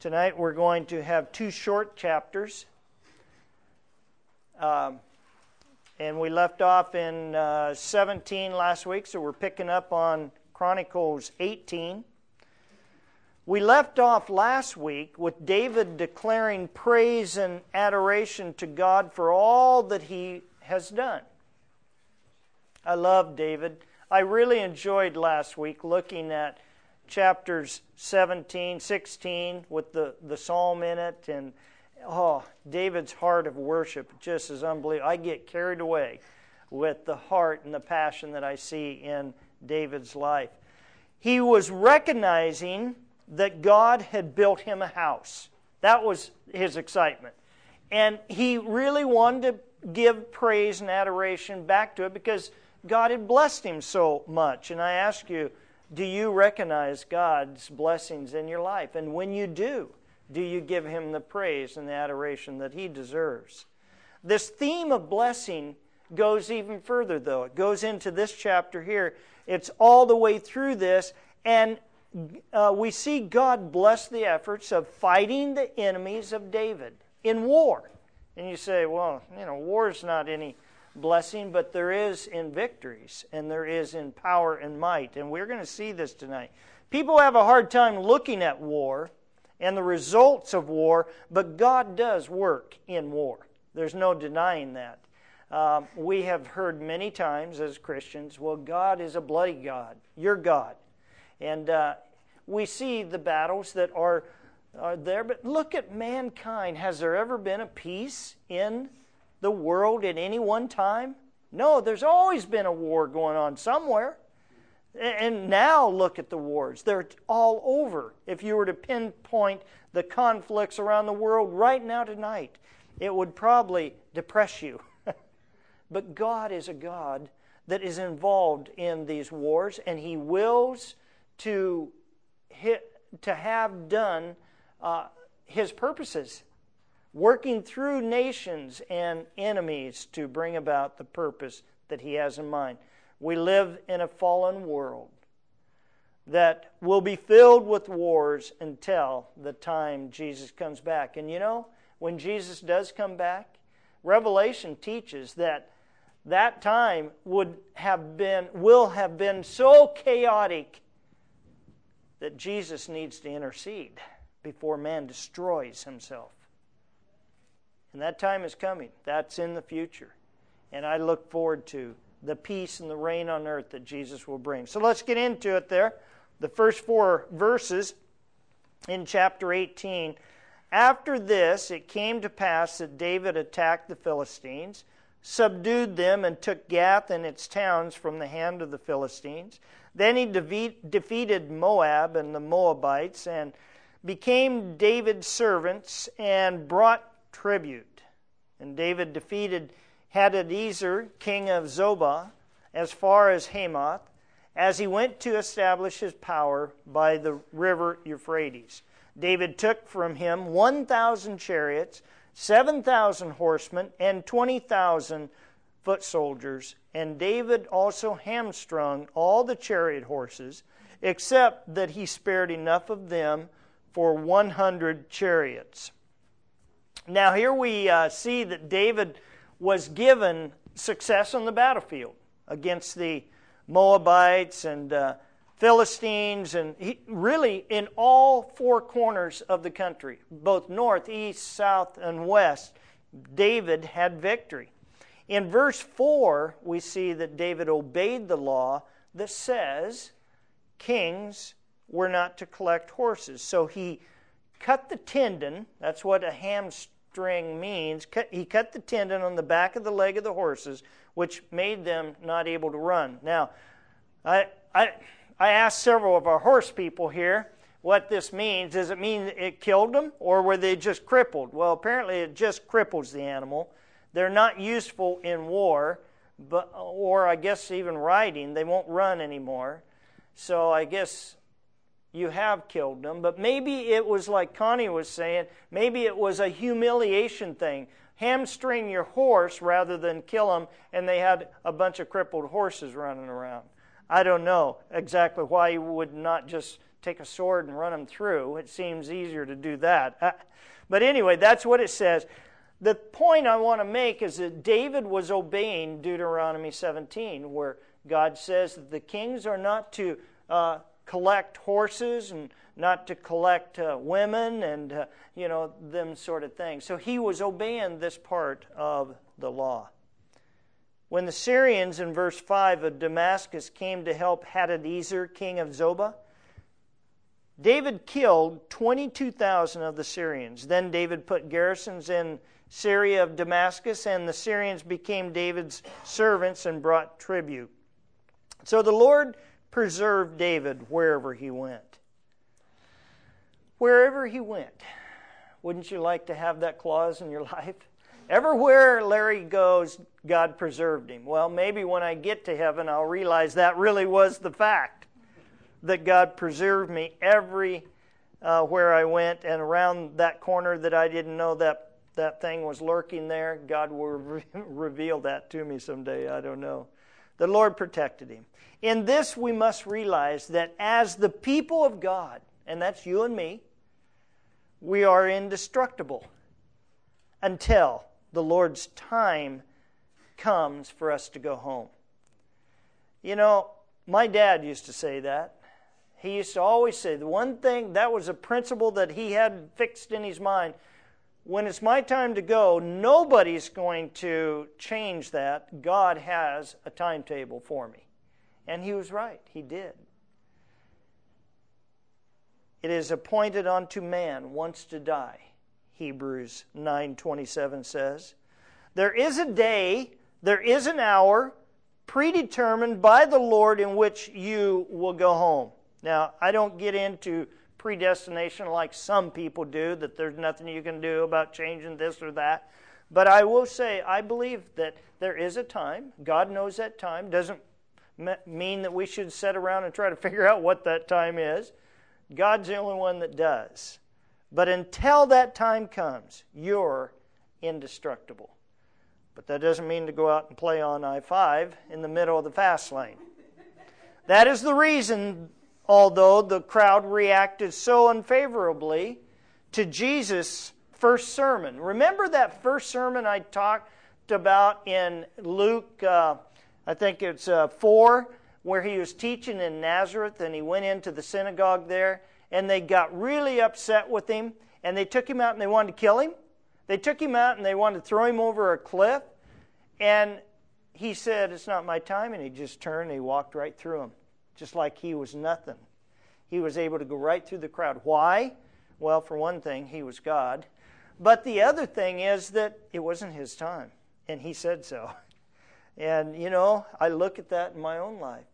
Tonight we're going to have two short chapters. And we left off in 17 last week, so we're picking up on Chronicles 18. We left off last week with David declaring praise and adoration to God for all that he has done. I love David. I really enjoyed last week looking at chapters 17, 16 with the psalm in it, and David's heart of worship just is unbelievable. I get carried away with the heart and the passion that I see in David's life. He was recognizing that God had built him a house. That was his excitement. And he really wanted to give praise and adoration back to it because God had blessed him so much. And I ask you, do you recognize God's blessings in your life? And when you do you give him the praise and the adoration that he deserves? This theme of blessing goes even further, though. It goes into this chapter here. It's all the way through this, and we see God bless the efforts of fighting the enemies of David in war. And you say, well, war is not any blessing, but there is in victories, and there is in power and might. And we're going to see this tonight. People have a hard time looking at war and the results of war, but God does work in war. There's no denying that. We have heard many times as Christians, well, God is a bloody God. You're God. And we see the battles that are there, but look at mankind. Has there ever been a peace in the world at any one time? No, there's always been a war going on somewhere. And now look at the wars. They're all over. If you were to pinpoint the conflicts around the world right now tonight, it would probably depress you. But God is a God that is involved in these wars, and He wills to have done His purposes, working through nations and enemies to bring about the purpose that He has in mind. We live in a fallen world that will be filled with wars until the time Jesus comes back. And when Jesus does come back, Revelation teaches that time will have been so chaotic that Jesus needs to intercede before man destroys himself. And that time is coming. That's in the future. And I look forward to the peace and the reign on earth that Jesus will bring. So let's get into it there. The first 4 verses in chapter 18. After this, it came to pass that David attacked the Philistines, subdued them, and took Gath and its towns from the hand of the Philistines. Then he defeated Moab and the Moabites, and became David's servants, and brought tribute. And David defeated Hadadezer, king of Zobah, as far as Hamath, as he went to establish his power by the river Euphrates. David took from him 1,000 chariots, 7,000 horsemen, and 20,000 foot soldiers. And David also hamstrung all the chariot horses, except that he spared enough of them for 100 chariots. Now here we see that David was given success on the battlefield against the Moabites and Philistines, and really in all 4 corners of the country, both north, east, south, and west, David had victory. In verse 4, we see that David obeyed the law that says kings were not to collect horses. So he cut the tendon, that's what a hamstring means. He cut the tendon on the back of the leg of the horses, which made them not able to run. Now, I asked several of our horse people here what this means. Does it mean it killed them, or were they just crippled? Well, apparently it just cripples the animal. They're not useful in war, or I guess even riding. They won't run anymore. So I guess you have killed them. But maybe it was like Connie was saying, maybe it was a humiliation thing. Hamstring your horse rather than kill them, and they had a bunch of crippled horses running around. I don't know exactly why you would not just take a sword and run them through. It seems easier to do that. But anyway, that's what it says. The point I want to make is that David was obeying Deuteronomy 17, where God says that the kings are not to collect horses and not to collect women and, them sort of things. So he was obeying this part of the law. When the Syrians in verse 5 of Damascus came to help Hadadezer, king of Zobah, David killed 22,000 of the Syrians. Then David put garrisons in Syria of Damascus, and the Syrians became David's servants and brought tribute. So the Lord preserved David wherever he went. Wherever he went. Wouldn't you like to have that clause in your life? Everywhere Larry goes, God preserved him. Well, maybe when I get to heaven, I'll realize that really was the fact, that God preserved me where I went, and around that corner that I didn't know that thing was lurking there. God will reveal that to me someday. I don't know. The Lord protected him. In this, we must realize that as the people of God, and that's you and me, we are indestructible until the Lord's time comes for us to go home. My dad used to say that. He used to always say the one thing, that was a principle that he had fixed in his mind. When it's my time to go, nobody's going to change that. God has a timetable for me. And he was right. He did. It is appointed unto man once to die, Hebrews 9:27 says. There is a day, there is an hour predetermined by the Lord in which you will go home. Now, I don't get into predestination like some people do, that there's nothing you can do about changing this or that. But I will say, I believe that there is a time. God knows that time. Doesn't mean that we should sit around and try to figure out what that time is. God's the only one that does. But until that time comes, you're indestructible. But that doesn't mean to go out and play on I-5 in the middle of the fast lane. That is the reason, although the crowd reacted so unfavorably to Jesus' first sermon. Remember that first sermon I talked about in Luke, I think it's 4, where he was teaching in Nazareth, and he went into the synagogue there, and they got really upset with him, and they took him out and they wanted to kill him. They took him out and they wanted to throw him over a cliff, and he said, "It's not my time," and he just turned and he walked right through them, just like he was nothing. He was able to go right through the crowd. Why? Well, for one thing, he was God. But the other thing is that it wasn't his time, and he said so. And, I look at that in my own life.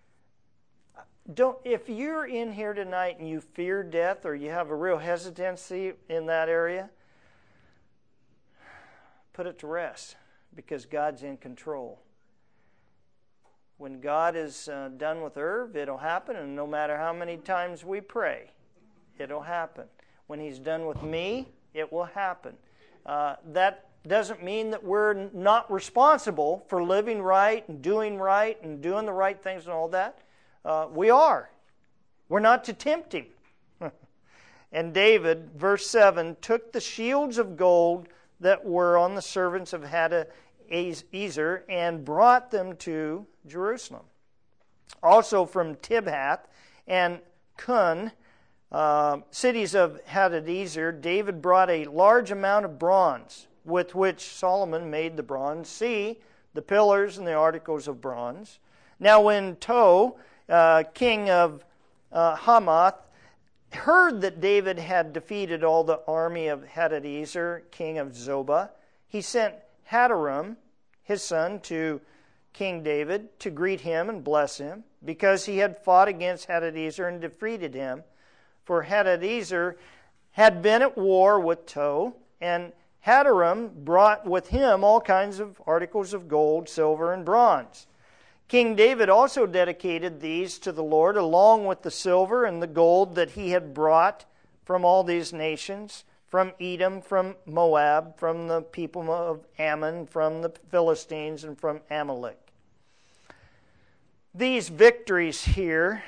If you're in here tonight and you fear death or you have a real hesitancy in that area, put it to rest, because God's in control. When God is done with Irv, it'll happen, and no matter how many times we pray, it'll happen. When he's done with me, it will happen. That doesn't mean that we're not responsible for living right and doing the right things and all that. We are. We're not to tempt him. And David, verse 7, took the shields of gold that were on the servants of Hadadezer and brought them to Jerusalem. Also from Tibhath and Kun, cities of Hadadezer, David brought a large amount of bronze, with which Solomon made the bronze sea, the pillars, and the articles of bronze. Now when Tou, king of Hamath, heard that David had defeated all the army of Hadadezer, king of Zobah, he sent Hadaram, his son, to King David to greet him and bless him, because he had fought against Hadadezer and defeated him. For Hadadezer had been at war with Tou, and Hadaram brought with him all kinds of articles of gold, silver, and bronze. King David also dedicated these to the Lord, along with the silver and the gold that he had brought from all these nations, from Edom, from Moab, from the people of Ammon, from the Philistines, and from Amalek. These victories here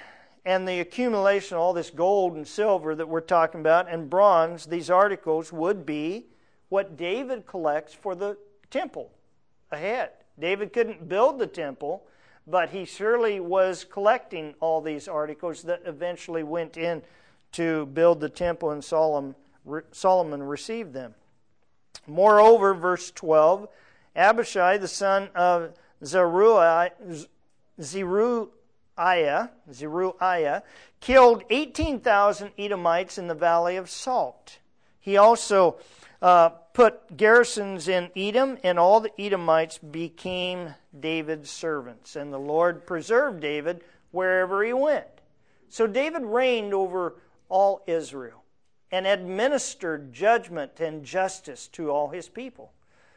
and the accumulation of all this gold and silver that we're talking about and bronze, these articles would be what David collects for the temple ahead. David couldn't build the temple, but he surely was collecting all these articles that eventually went in to build the temple, and Solomon received them. Moreover, verse 12, Abishai, the son of Zeruiah, killed 18,000 Edomites in the Valley of Salt. He also put garrisons in Edom, and all the Edomites became David's servants. And the Lord preserved David wherever he went. So David reigned over all Israel and administered judgment and justice to all his people.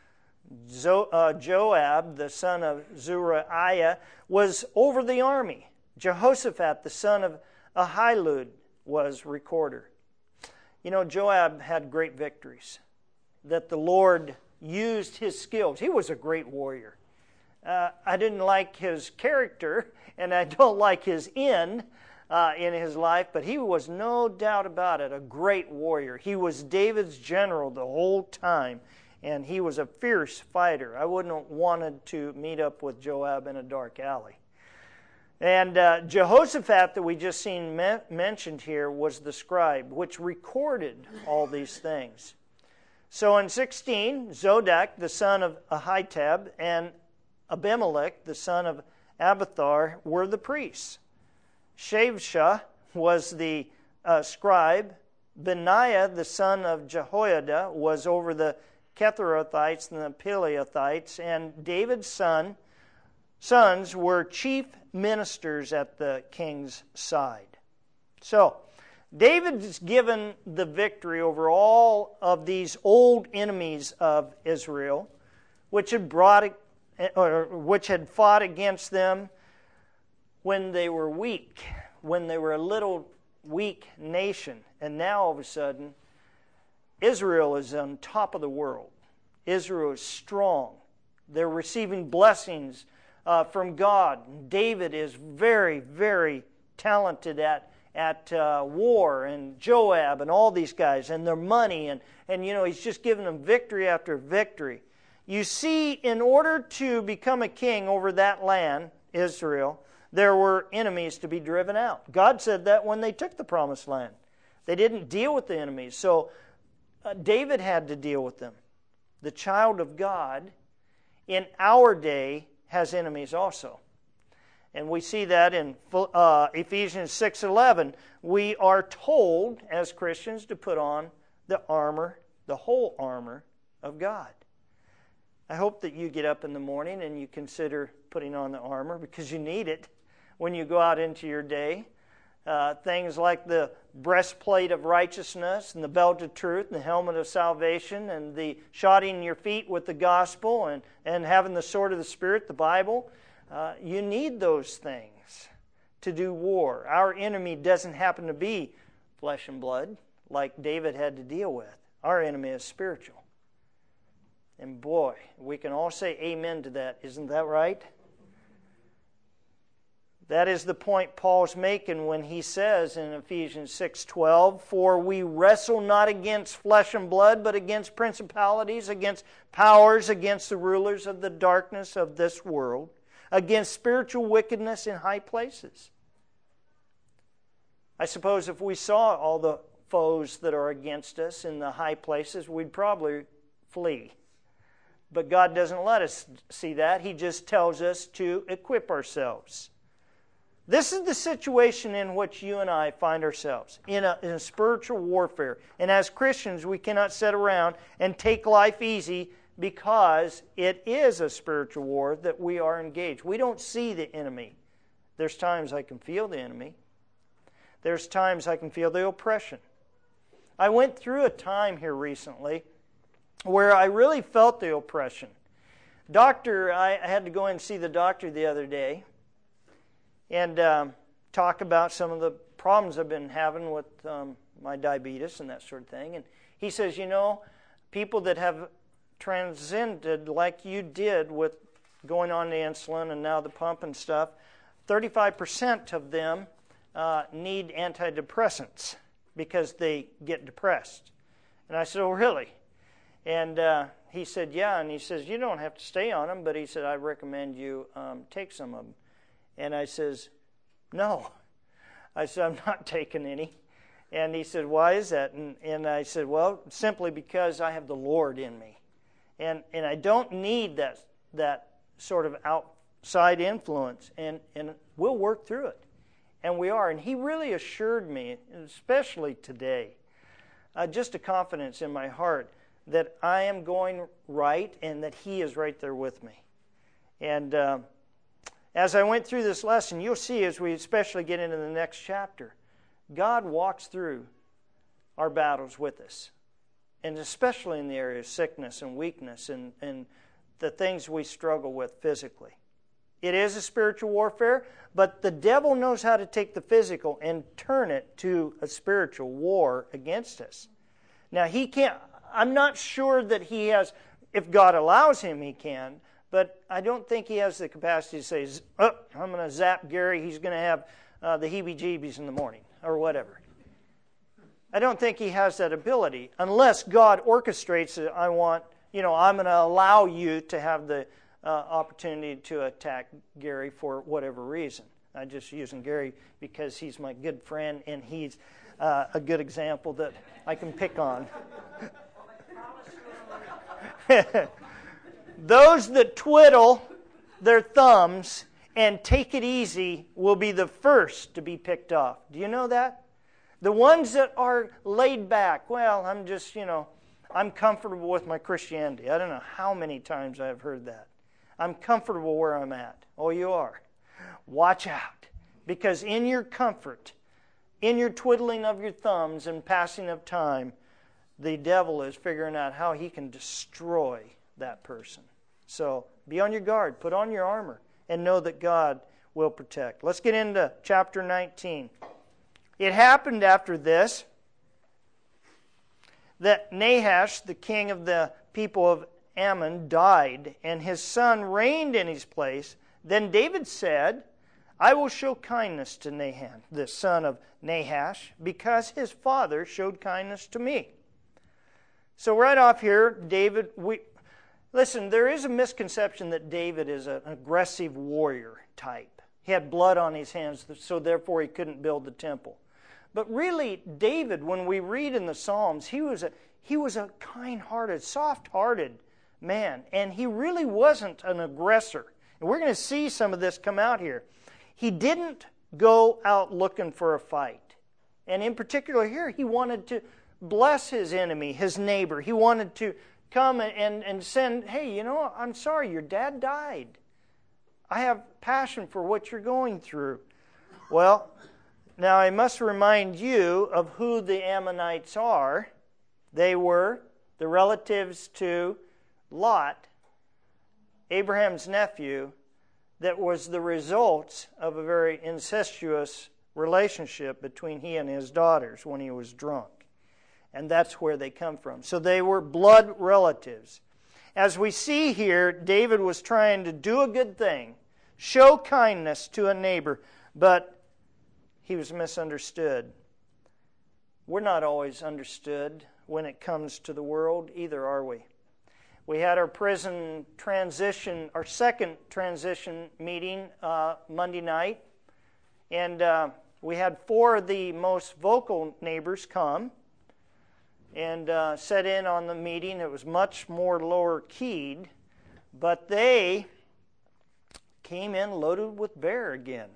Joab, the son of Zeruiah, was over the army. Jehoshaphat, the son of Ahilud, was recorder. You know, Joab had great victories that the Lord used his skills. He was a great warrior. I didn't like his character, and I don't like his end in his life, but he was no doubt about it a great warrior. He was David's general the whole time, and he was a fierce fighter. I wouldn't have wanted to meet up with Joab in a dark alley. And Jehoshaphat that we just seen mentioned here was the scribe, which recorded all these things. So in 16, Zodek, the son of Ahitub, and Abimelech, the son of Abiathar, were the priests. Shavsha was the scribe. Benaiah, the son of Jehoiada, was over the Ketherothites and the Pelethites, and David's sons were chief ministers at the king's side. So, David is given the victory over all of these old enemies of Israel, which had fought against them when they were weak, when they were a little weak nation. And now all of a sudden, Israel is on top of the world. Israel is strong. They're receiving blessings from God. David is very, very talented at war, and Joab and all these guys, and their money, and you know, he's just giving them victory after victory. You see, in order to become a king over that land, Israel, there were enemies to be driven out. God said that when they took the promised land. They didn't deal with the enemies, so David had to deal with them. The child of God in our day has enemies also. And we see that in Ephesians 6:11. We are told as Christians to put on the armor, the whole armor of God. I hope that you get up in the morning and you consider putting on the armor, because you need it when you go out into your day. Things like the breastplate of righteousness and the belt of truth and the helmet of salvation and the shodding your feet with the gospel and having the sword of the Spirit, the Bible. You need those things to do war. Our enemy doesn't happen to be flesh and blood like David had to deal with. Our enemy is spiritual. And boy, we can all say amen to that. Isn't that right? That is the point Paul's making when he says in Ephesians 6:12, "For we wrestle not against flesh and blood, but against principalities, against powers, against the rulers of the darkness of this world, against spiritual wickedness in high places." I suppose if we saw all the foes that are against us in the high places, we'd probably flee. But God doesn't let us see that. He just tells us to equip ourselves. This is the situation in which you and I find ourselves, in a spiritual warfare. And as Christians, we cannot sit around and take life easy, because it is a spiritual war that we are engaged. We don't see the enemy. There's times I can feel the enemy. There's times I can feel the oppression. I went through a time here recently where I really felt the oppression. I had to go in and see the doctor the other day and talk about some of the problems I've been having with my diabetes and that sort of thing. And he says, you know, people that have transcended like you did with going on the insulin and now the pump and stuff, 35% of them need antidepressants because they get depressed. And I said, oh, really? And he said, yeah. And he says, you don't have to stay on them, but he said, I recommend you take some of them. And I says, no. I said, I'm not taking any. And he said, why is that? And I said, well, simply because I have the Lord in me. And I don't need that sort of outside influence. And we'll work through it. And we are. And he really assured me, especially today, just a confidence in my heart that I am going right and that he is right there with me. And as I went through this lesson, you'll see as we especially get into the next chapter, God walks through our battles with us. And especially in the area of sickness and weakness and the things we struggle with physically. It is a spiritual warfare, but the devil knows how to take the physical and turn it to a spiritual war against us. Now, he can't, I'm not sure that he has, if God allows him, he can, but I don't think he has the capacity to say, oh, I'm going to zap Gary, he's going to have the heebie-jeebies in the morning, or whatever. I don't think he has that ability, unless God orchestrates it. I'm going to allow you to have the opportunity to attack Gary for whatever reason. I'm just using Gary because he's my good friend and he's a good example that I can pick on. Those that twiddle their thumbs and take it easy will be the first to be picked off. Do you know that? The ones that are laid back, well, I'm just, I'm comfortable with my Christianity. I don't know how many times I've heard that. I'm comfortable where I'm at. Oh, you are. Watch out. Because in your comfort, in your twiddling of your thumbs and passing of time, the devil is figuring out how he can destroy that person. So be on your guard. Put on your armor and know that God will protect. Let's get into chapter 19. It happened after this that Nahash, the king of the people of Ammon, died, and his son reigned in his place. Then David said, I will show kindness to Nahan, the son of Nahash, because his father showed kindness to me. So right off here, David, listen, there is a misconception that David is an aggressive warrior type. He had blood on his hands, so therefore he couldn't build the temple. But really, David, when we read in the Psalms, he was a kind-hearted, soft-hearted man, and he really wasn't an aggressor. And we're going to see some of this come out here. He didn't go out looking for a fight. And in particular here, he wanted to bless his enemy, his neighbor. He wanted to come and send, hey, I'm sorry, your dad died. I have passion for what you're going through. Well, now I must remind you of who the Ammonites are. They were the relatives to Lot, Abraham's nephew, that was the result of a very incestuous relationship between he and his daughters when he was drunk. And that's where they come from. So they were blood relatives. As we see here, David was trying to do a good thing, show kindness to a neighbor, but he was misunderstood. We're not always understood when it comes to the world, either are we? We had our prison transition, our second transition meeting Monday night, and we had 4 of the most vocal neighbors come and set in on the meeting. It was much more lower keyed, but they came in loaded with bear again.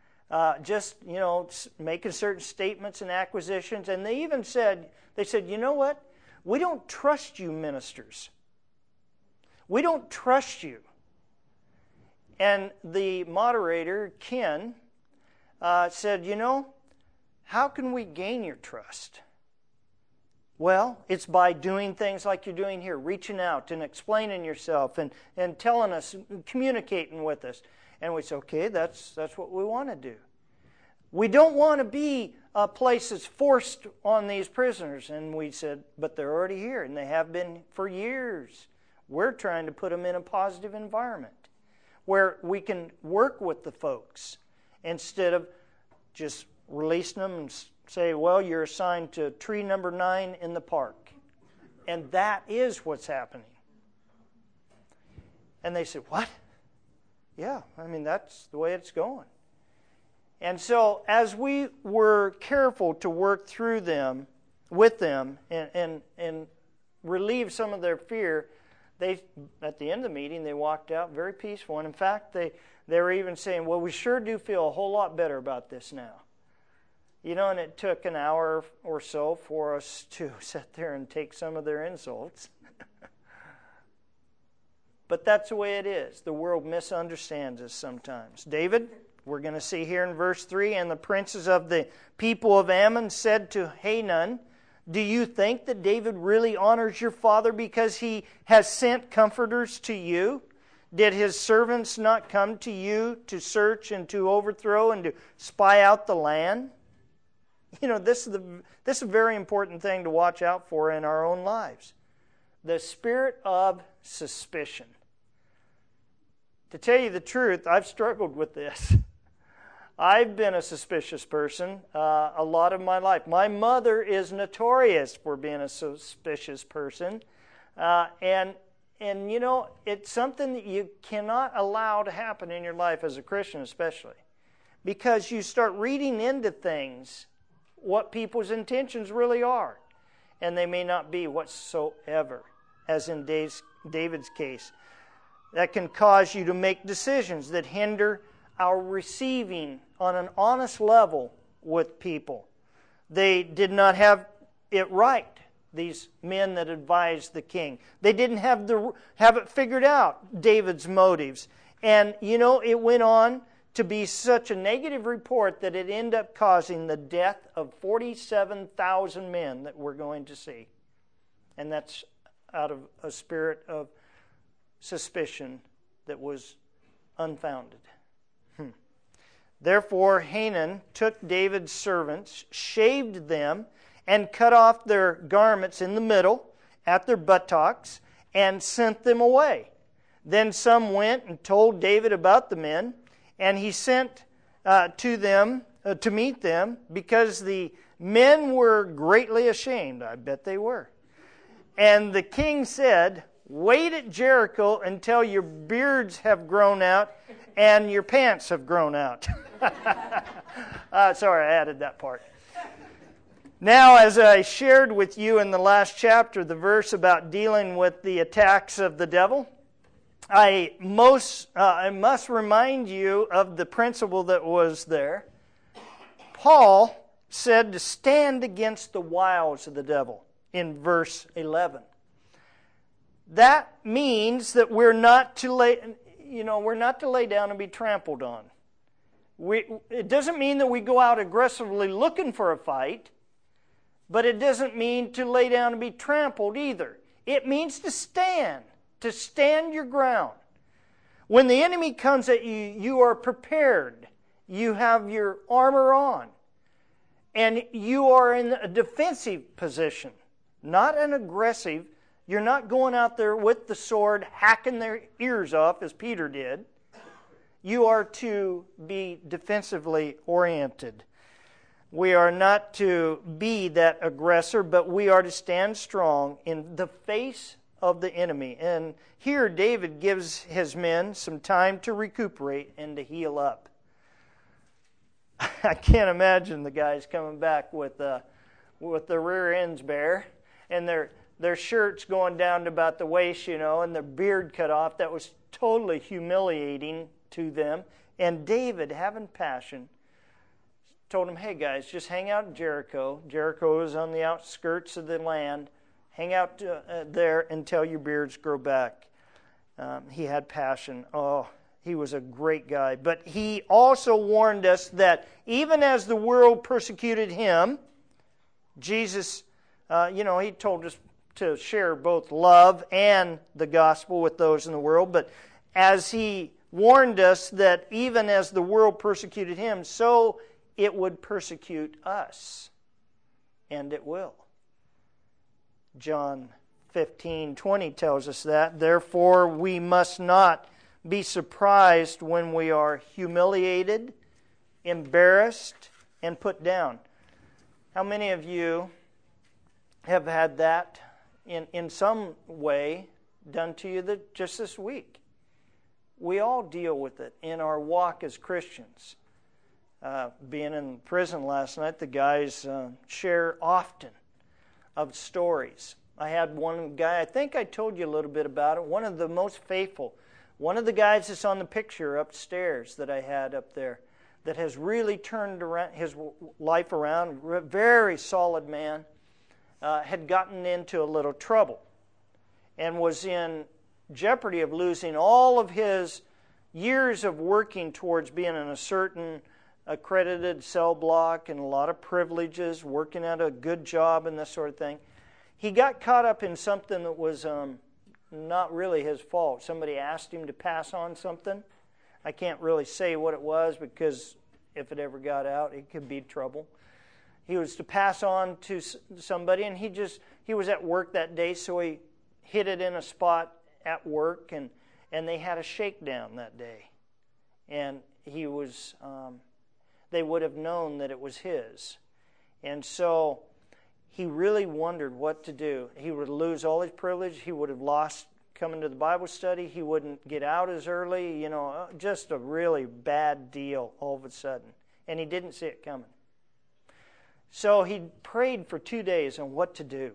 Making certain statements and acquisitions, and they even said, you know what? We don't trust you ministers. We don't trust you. And the moderator, Ken, said, how can we gain your trust? Well, it's by doing things like you're doing here, reaching out and explaining yourself and telling us, communicating with us. And we said, okay, that's what we want to do. We don't want to be a place that's forced on these prisoners. And we said, but they're already here, and they have been for years. We're trying to put them in a positive environment where we can work with the folks instead of just releasing them and say, well, you're assigned to tree number 9 in the park. And that is what's happening. And they said, what? Yeah, I mean, that's the way it's going. And so as we were careful to work through them, with them, and relieve some of their fear, they, at the end of the meeting, they walked out very peaceful. And in fact, they were even saying, well, we sure do feel a whole lot better about this now. You know, and it took an hour or so for us to sit there and take some of their insults. But that's the way it is. The world misunderstands us sometimes. David, we're going to see here in verse 3, and the princes of the people of Ammon said to Hanun, do you think that David really honors your father because he has sent comforters to you? Did his servants not come to you to search and to overthrow and to spy out the land? You know, this is a very important thing to watch out for in our own lives. The spirit of suspicion. To tell you the truth, I've struggled with this. I've been a suspicious person a lot of my life. My mother is notorious for being a suspicious person. And you know, it's something that you cannot allow to happen in your life as a Christian especially. Because you start reading into things what people's intentions really are. And they may not be whatsoever, as in David's case. That can cause you to make decisions that hinder our receiving on an honest level with people. They did not have it right, these men that advised the king. They didn't have it figured out, David's motives. And, you know, it went on to be such a negative report that it ended up causing the death of 47,000 men that we're going to see. And that's out of a spirit of suspicion that was unfounded. Therefore Hanun took David's servants, shaved them, and cut off their garments in the middle at their buttocks, and sent them away. Then some went and told David about the men, and he sent to meet them, because the men were greatly ashamed. I bet they were. And the king said, wait at Jericho until your beards have grown out and your pants have grown out. Sorry, I added that part. Now, as I shared with you in the last chapter, the verse about dealing with the attacks of the devil, I must remind you of the principle that was there. Paul said to stand against the wiles of the devil in verse 11. That means that we're not to lay down and be trampled on. It doesn't mean that we go out aggressively looking for a fight, but it doesn't mean to lay down and be trampled either. It means to stand your ground. When the enemy comes at you, you are prepared. You have your armor on. And you are in a defensive position, not an aggressive. You're not going out there with the sword hacking their ears off as Peter did. You are to be defensively oriented. We are not to be that aggressor, but we are to stand strong in the face of the enemy. And here David gives his men some time to recuperate and to heal up. I can't imagine the guys coming back with the rear ends bare and their shirts going down to about the waist, and their beard cut off. That was totally humiliating to them. And David, having passion, told them, hey guys, just hang out in Jericho. Jericho is on the outskirts of the land. Hang out there until your beards grow back. He had passion. Oh, he was a great guy. But he also warned us that even as the world persecuted him, Jesus, he told us to share both love and the gospel with those in the world. But as he warned us that even as the world persecuted him, so it would persecute us. And it will. John 15:20 tells us that. Therefore, we must not be surprised when we are humiliated, embarrassed, and put down. How many of you have had that in some way done to you just this week? We all deal with it in our walk as Christians. Being in prison last night, the guys share often of stories. I had one guy, I think I told you a little bit about it, one of the most faithful. One of the guys that's on the picture upstairs that I had up there that has really turned around his life around, very solid man, had gotten into a little trouble and was in jeopardy of losing all of his years of working towards being in a certain accredited cell block and a lot of privileges, working at a good job and this sort of thing. He got caught up in something that was not really his fault. Somebody asked him to pass on something. I can't really say what it was because if it ever got out, it could be trouble. He was to pass on to somebody, and he was at work that day, so he hid it in a spot at work, and they had a shakedown that day. And he was, they would have known that it was his. And so he really wondered what to do. He would lose all his privilege. He would have lost coming to the Bible study. He wouldn't get out as early. Just a really bad deal all of a sudden. And he didn't see it coming. So he prayed for 2 days on what to do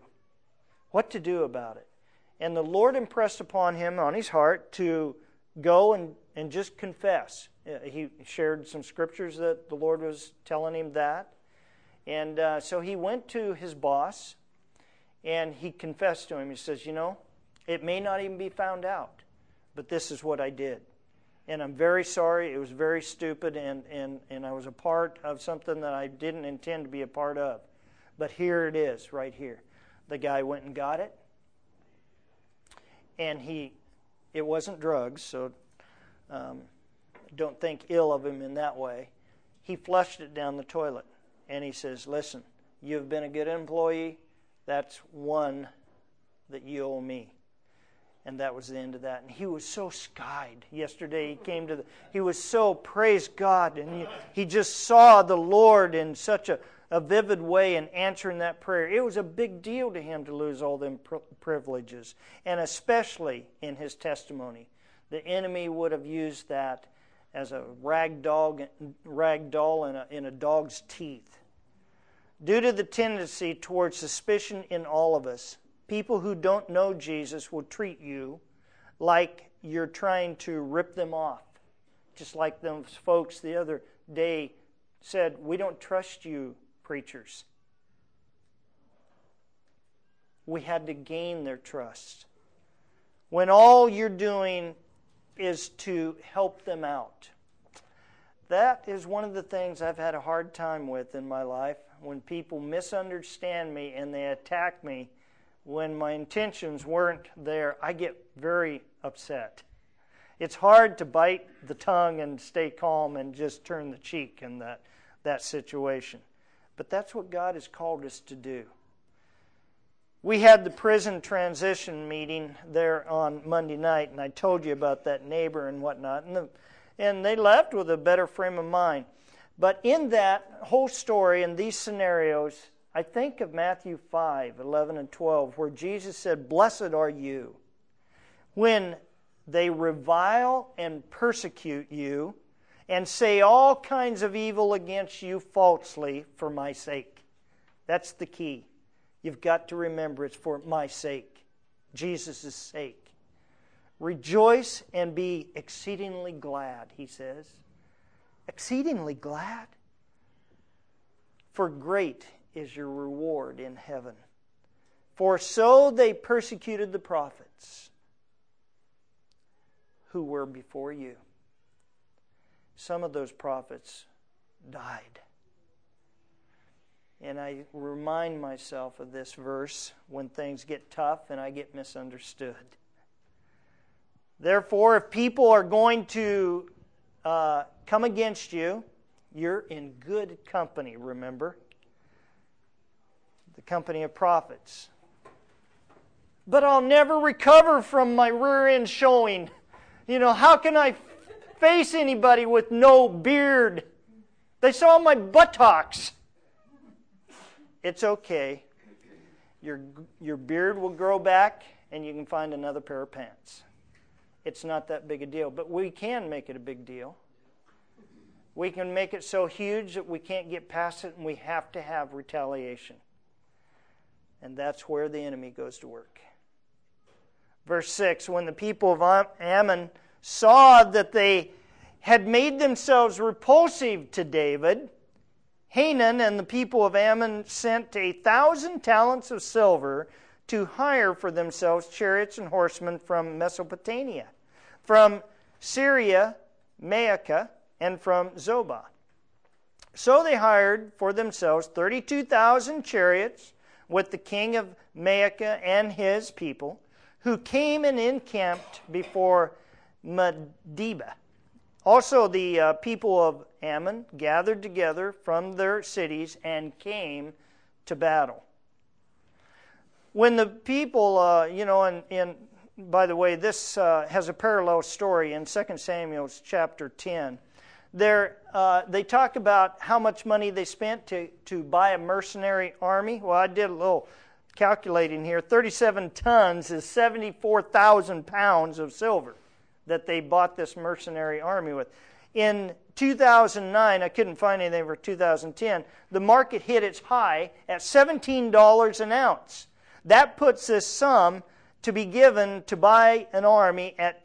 about it. And the Lord impressed upon him, on his heart, to go and just confess. He shared some scriptures that the Lord was telling him that. And so he went to his boss, and he confessed to him. He says, it may not even be found out, but this is what I did. And I'm very sorry. It was very stupid, and I was a part of something that I didn't intend to be a part of. But here it is, right here. The guy went and got it, and it wasn't drugs, so don't think ill of him in that way. He flushed it down the toilet. And he says, listen, you've been a good employee. That's one that you owe me. And that was the end of that. And he was so skied. Yesterday he was so, praise God. And he just saw the Lord in such a vivid way in answering that prayer. It was a big deal to him to lose all them privileges. And especially in his testimony. The enemy would have used that as a rag doll in a dog's teeth. Due to the tendency towards suspicion in all of us, people who don't know Jesus will treat you like you're trying to rip them off. Just like those folks the other day said, we don't trust you, preachers. We had to gain their trust. When all you're doing is to help them out. That is one of the things I've had a hard time with in my life. When people misunderstand me and they attack me when my intentions weren't there, I get very upset. It's hard to bite the tongue and stay calm and just turn the cheek in that situation. But that's what God has called us to do. We had the prison transition meeting there on Monday night, and I told you about that neighbor and whatnot, and they left with a better frame of mind. But in that whole story, in these scenarios, I think of Matthew 5, 11 and 12, where Jesus said, blessed are you when they revile and persecute you and say all kinds of evil against you falsely for my sake. That's the key. You've got to remember it's for my sake, Jesus' sake. Rejoice and be exceedingly glad, he says. Exceedingly glad. For great is your reward in heaven. For so they persecuted the prophets who were before you. Some of those prophets died. And I remind myself of this verse when things get tough and I get misunderstood. Therefore, if people are going to come against you, you're in good company, remember? The company of prophets. But I'll never recover from my rear end showing. How can I face anybody with no beard? They saw my buttocks. It's okay. Your beard will grow back and you can find another pair of pants. It's not that big a deal, but we can make it a big deal. We can make it so huge that we can't get past it and we have to have retaliation. And that's where the enemy goes to work. Verse 6, when the people of Ammon saw that they had made themselves repulsive to David, Hanun and the people of Ammon sent 1,000 talents of silver to hire for themselves chariots and horsemen from Mesopotamia, from Syria, Maacah, and from Zobah. So they hired for themselves 32,000 chariots with the king of Maacah and his people, who came and encamped before Medeba. Also the people of Ammon gathered together from their cities and came to battle. When the people, by the way, this has a parallel story in 2 Samuel chapter 10. They talk about how much money they spent to buy a mercenary army. Well, I did a little calculating here. 37 tons is 74,000 pounds of silver that they bought this mercenary army with. In 2009, I couldn't find anything for 2010, the market hit its high at $17 an ounce. That puts this sum to be given to buy an army at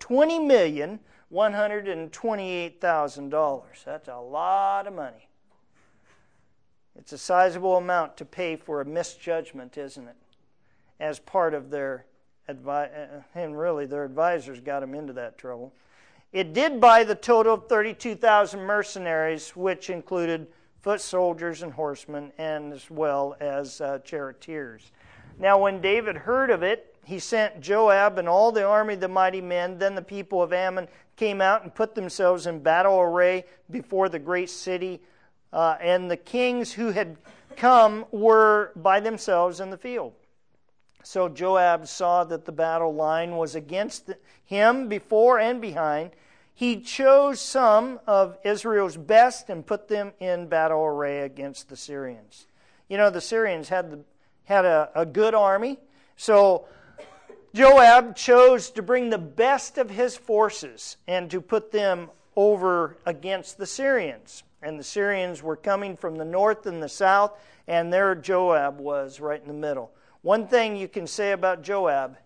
$20,128,000. That's a lot of money. It's a sizable amount to pay for a misjudgment, isn't it? As part of their advice, and really their advisors got them into that trouble. It did buy the total of 32,000 mercenaries, which included foot soldiers and horsemen, and as well as charioteers. Now when David heard of it, he sent Joab and all the army of the mighty men. Then the people of Ammon came out and put themselves in battle array before the great city, and the kings who had come were by themselves in the field. So Joab saw that the battle line was against him before and behind. He chose some of Israel's best and put them in battle array against the Syrians. You know, the Syrians had a good army. So Joab chose to bring the best of his forces and to put them over against the Syrians. And the Syrians were coming from the north and the south, and there Joab was right in the middle. One thing you can say about Joab,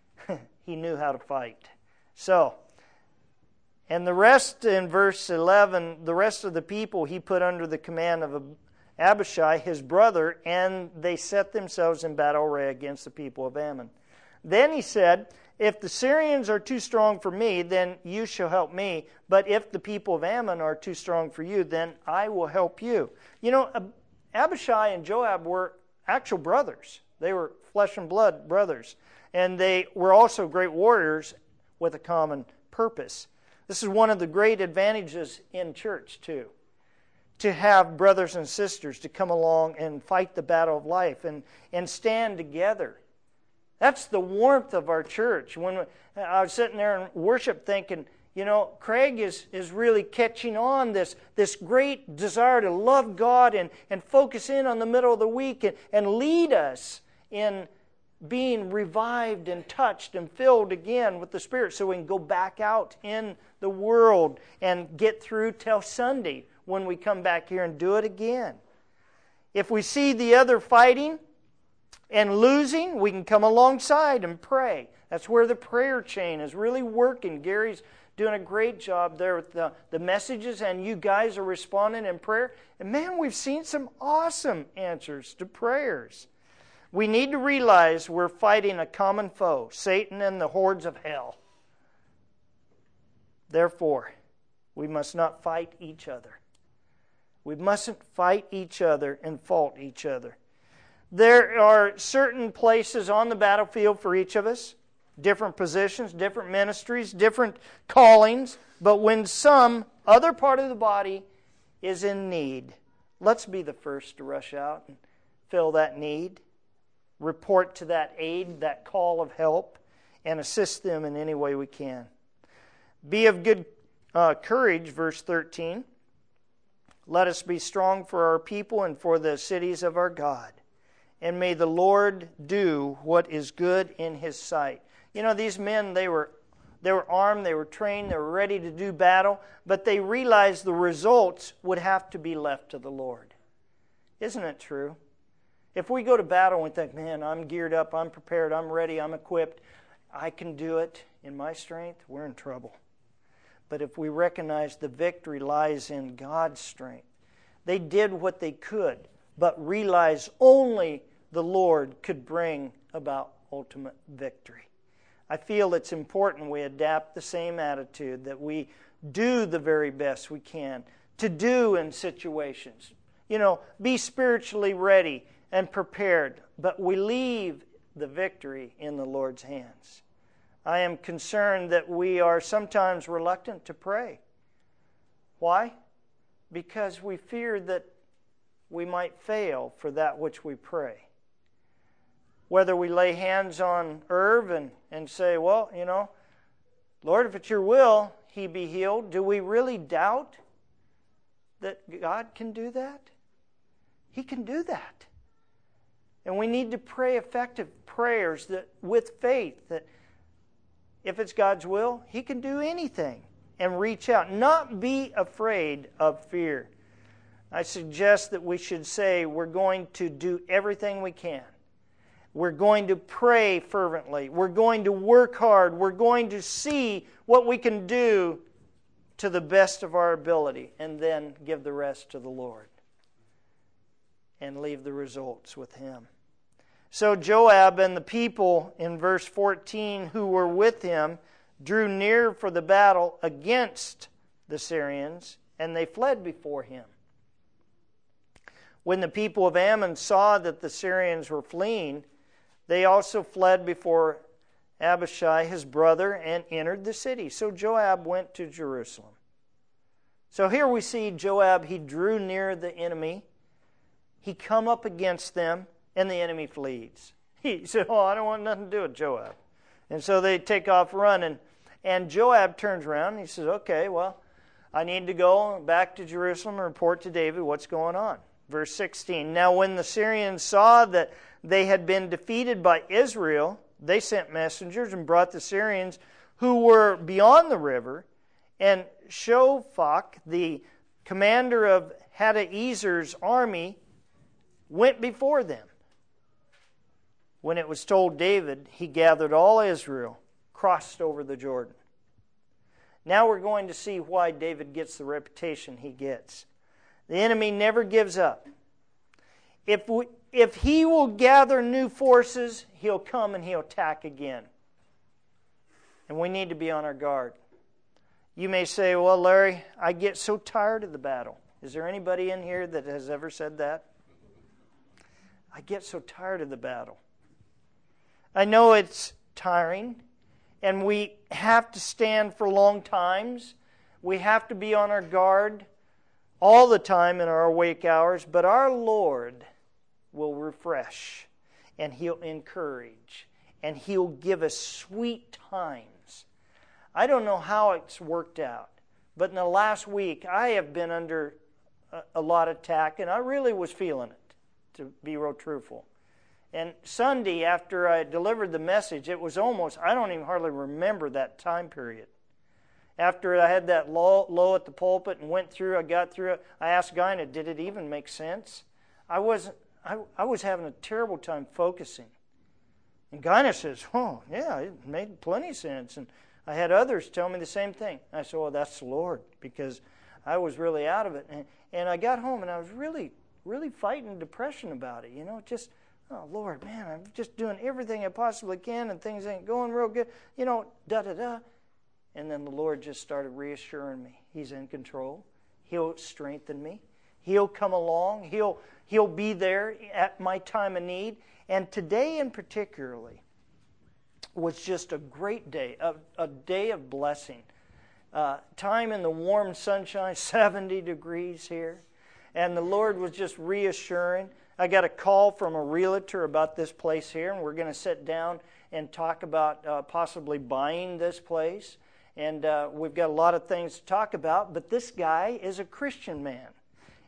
he knew how to fight. So, and the rest in verse 11, the rest of the people he put under the command of Abishai, his brother, and they set themselves in battle array against the people of Ammon. Then he said, if the Syrians are too strong for me, then you shall help me. But if the people of Ammon are too strong for you, then I will help you. You know, Abishai and Joab were actual brothers. They were flesh and blood brothers. And they were also great warriors with a common purpose. This is one of the great advantages in church, too. To have brothers and sisters to come along and fight the battle of life and stand together. That's the warmth of our church. When I was sitting there in worship thinking, you know, Craig is really catching on this great desire to love God and focus in on the middle of the week and lead us in being revived and touched and filled again with the Spirit so we can go back out in the world and get through till Sunday when we come back here and do it again. If we see the other fighting and losing, we can come alongside and pray. That's where the prayer chain is really working. Gary's doing a great job there with the messages, and you guys are responding in prayer. And man, we've seen some awesome answers to prayers. We need to realize we're fighting a common foe, Satan and the hordes of hell. Therefore, we must not fight each other. We mustn't fight each other and fault each other. There are certain places on the battlefield for each of us, different positions, different ministries, different callings, but when some other part of the body is in need, let's be the first to rush out and fill that need, report to that aid, that call of help, and assist them in any way we can. Be of good courage, verse 13. Let us be strong for our people and for the cities of our God. And may the Lord do what is good in His sight. You know, these men, they were armed, they were trained, they were ready to do battle, but they realized the results would have to be left to the Lord. Isn't it true? If we go to battle and think, man, I'm geared up, I'm prepared, I'm ready, I'm equipped, I can do it in my strength, we're in trouble. But if we recognize the victory lies in God's strength, they did what they could, but realized only the Lord could bring about ultimate victory. I feel it's important we adapt the same attitude, that we do the very best we can to do in situations. You know, be spiritually ready and prepared, but we leave the victory in the Lord's hands. I am concerned that we are sometimes reluctant to pray. Why? Because we fear that we might fail for that which we pray. Whether we lay hands on Irv and say, well, you know, Lord, if it's your will, he be healed. Do we really doubt that God can do that? He can do that. And we need to pray effective prayers that with faith, that if it's God's will, He can do anything and reach out. Not be afraid of fear. I suggest that we should say we're going to do everything we can. We're going to pray fervently. We're going to work hard. We're going to see what we can do to the best of our ability, and then give the rest to the Lord and leave the results with Him. So Joab and the people in verse 14 who were with him drew near for the battle against the Syrians, and they fled before him. When the people of Ammon saw that the Syrians were fleeing, they also fled before Abishai his brother and entered the city. So Joab went to Jerusalem. So here we see Joab, he drew near the enemy. He come up against them, and the enemy flees. He said, I don't want nothing to do with Joab. And so they take off running. And Joab turns around and he says, okay, well, I need to go back to Jerusalem and report to David what's going on. Verse 16, now when the Syrians saw that they had been defeated by Israel, they sent messengers and brought the Syrians who were beyond the river, and Shophach, the commander of Hadadezer's army, went before them. When it was told David, he gathered all Israel, crossed over the Jordan. Now we're going to see why David gets the reputation he gets. The enemy never gives up. If he will gather new forces, he'll come and he'll attack again. And we need to be on our guard. You may say, well, Larry, I get so tired of the battle. Is there anybody in here that has ever said that? I get so tired of the battle. I know it's tiring, and we have to stand for long times. We have to be on our guard all the time in our awake hours, but our Lord will refresh, and He'll encourage, and He'll give us sweet times. I don't know how it's worked out, but in the last week I have been under a lot of attack, and I really was feeling it, to be real truthful. And Sunday, after I delivered the message, it was almost, I don't even hardly remember that time period. After I had that low at the pulpit and went through, I got through it, I asked Gina, did it even make sense? I was having a terrible time focusing. And Gina says, oh, yeah, it made plenty of sense. And I had others tell me the same thing. I said, well, that's the Lord, because I was really out of it. And I got home, and I was really, really fighting depression about it. You know, just, oh, Lord, man, I'm just doing everything I possibly can, and things ain't going real good. You know, da-da-da. And then the Lord just started reassuring me. He's in control. He'll strengthen me. He'll come along. He'll be there at my time of need. And today in particularly was just a great day, a day of blessing. Time in the warm sunshine, 70 degrees here. And the Lord was just reassuring. I got a call from a realtor about this place here, and we're going to sit down and talk about possibly buying this place. And we've got a lot of things to talk about, but this guy is a Christian man.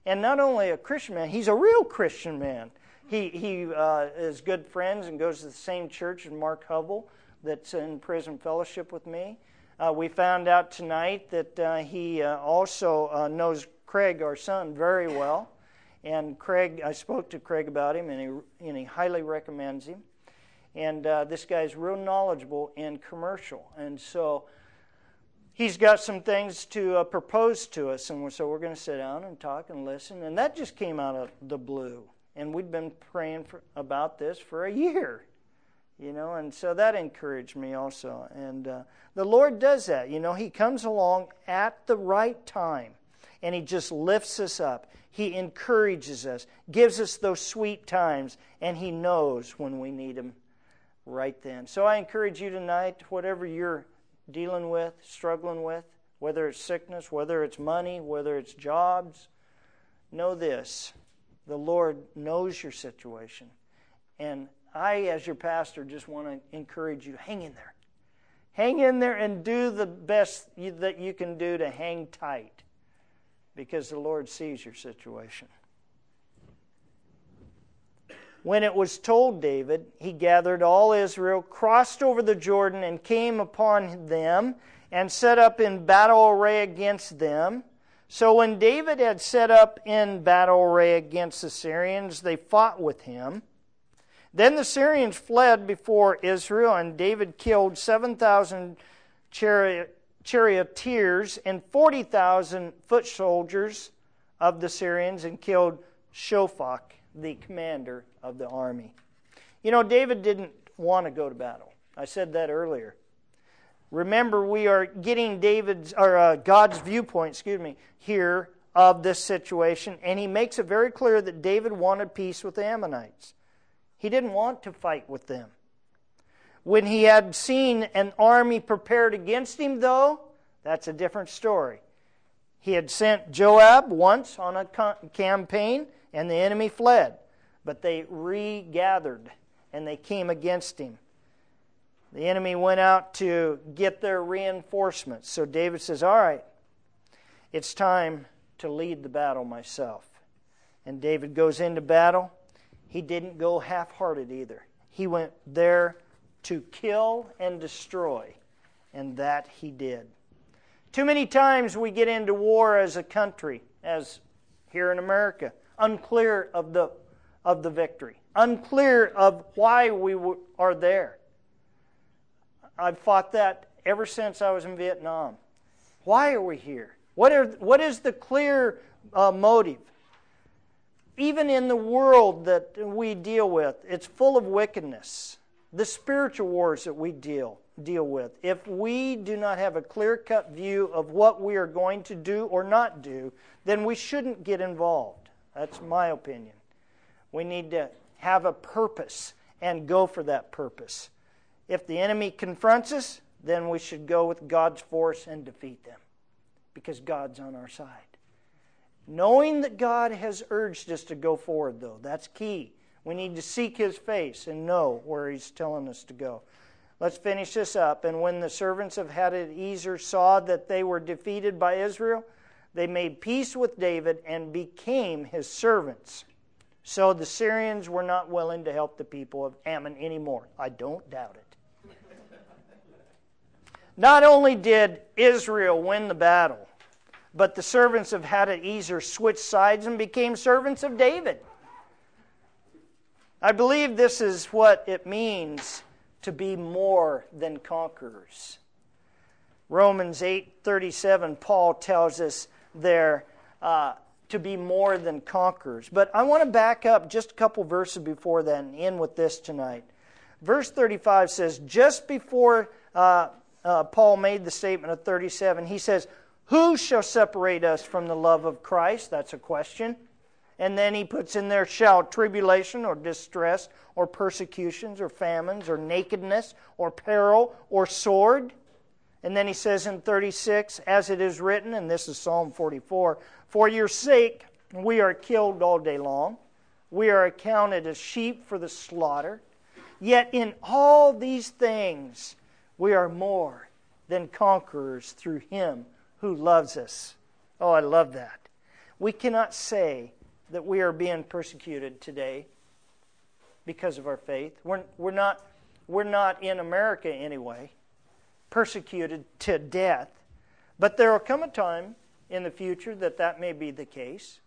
And not only a Christian man, he's a real Christian man. He is good friends and goes to the same church as Mark Hubble that's in prison fellowship with me. We found out tonight that he also knows Craig, our son, very well. And Craig, I spoke to Craig about him, and he highly recommends him. And this guy's real knowledgeable in commercial. And so he's got some things to propose to us. And so we're going to sit down and talk and listen. And that just came out of the blue. And we'd been praying about this for a year, and so that encouraged me also. And the Lord does that, He comes along at the right time, and He just lifts us up. He encourages us, gives us those sweet times, and He knows when we need Him right then. So I encourage you tonight, whatever you're dealing with, struggling with, whether it's sickness, whether it's money, whether it's jobs, know this. The Lord knows your situation. And I, as your pastor, just want to encourage you, hang in there. Hang in there and do the best that you can do to hang tight, because the Lord sees your situation. When it was told David, he gathered all Israel, crossed over the Jordan, and came upon them, and set up in battle array against them. So when David had set up in battle array against the Syrians, they fought with him. Then the Syrians fled before Israel, and David killed 7,000 charioteers and 40,000 foot soldiers of the Syrians, and killed Shophach, the commander of the army. David didn't want to go to battle. I said that earlier. Remember, we are getting God's viewpoint, here of this situation, and he makes it very clear that David wanted peace with the Ammonites. He didn't want to fight with them. When he had seen an army prepared against him, though, that's a different story. He had sent Joab once on a campaign, and the enemy fled. But they regathered, and they came against him. The enemy went out to get their reinforcements. So David says, all right, it's time to lead the battle myself. And David goes into battle. He didn't go half-hearted either. He went there to kill and destroy. And that he did. Too many times we get into war as a country, as here in America, unclear of the victory, unclear of why we are there. I've fought that ever since I was in Vietnam. Why are we here? What is the clear motive? Even in the world that we deal with, it's full of wickedness. The spiritual wars that we deal with. If we do not have a clear-cut view of what we are going to do or not do, then we shouldn't get involved. That's my opinion. We need to have a purpose and go for that purpose. If the enemy confronts us, then we should go with God's force and defeat them, because God's on our side. Knowing that God has urged us to go forward, though, that's key. We need to seek His face and know where He's telling us to go. Let's finish this up. And when the servants of Hadadezer saw that they were defeated by Israel, they made peace with David and became his servants. So the Syrians were not willing to help the people of Ammon anymore. I don't doubt it. Not only did Israel win the battle, but the servants of Hadadezer switched sides and became servants of David. I believe this is what it means to be more than conquerors. Romans 8:37, Paul tells us there to be more than conquerors. But I want to back up just a couple verses before that and end with this tonight. Verse 35 says, just before Paul made the statement of 37, he says, who shall separate us from the love of Christ? That's a question. And then he puts in there, shall tribulation or distress or persecutions or famines or nakedness or peril or sword? And then he says in 36, as it is written, and this is Psalm 44, for your sake we are killed all day long. We are accounted as sheep for the slaughter. Yet in all these things we are more than conquerors through Him who loves us. Oh, I love that. We cannot say that we are being persecuted today because of our faith. We're not in America anyway, persecuted to death. But there will come a time in the future that may be the case.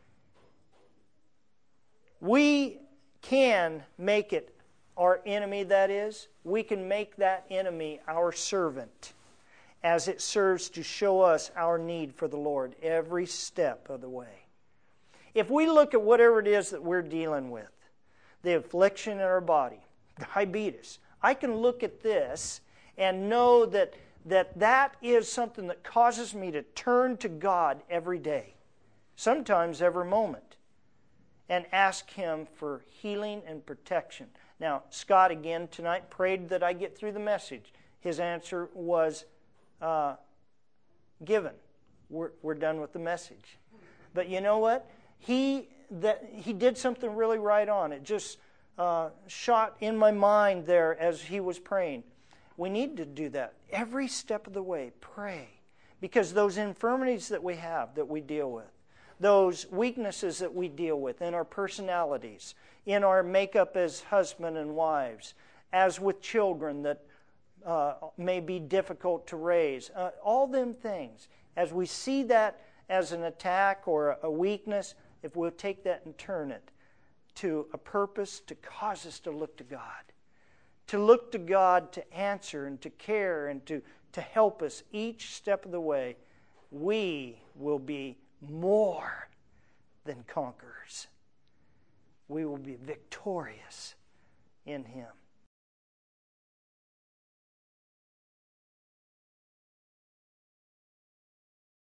We can make it our enemy, that is. We can make that enemy our servant, as it serves to show us our need for the Lord every step of the way. If we look at whatever it is that we're dealing with, the affliction in our body, diabetes, I can look at this and know that is something that causes me to turn to God every day, sometimes every moment, and ask Him for healing and protection. Now, Scott again tonight prayed that I get through the message. His answer was given. We're done with the message. But you know what? He did something really right on. It just shot in my mind there as he was praying. We need to do that every step of the way. Pray. Because those infirmities that we have, that we deal with, those weaknesses that we deal with in our personalities, in our makeup as husband and wives, as with children that may be difficult to raise, all them things, as we see that as an attack or a weakness, if we'll take that and turn it to a purpose to cause us to look to God. To look to God to answer and to care and to help us each step of the way, we will be more than conquerors. We will be victorious in Him.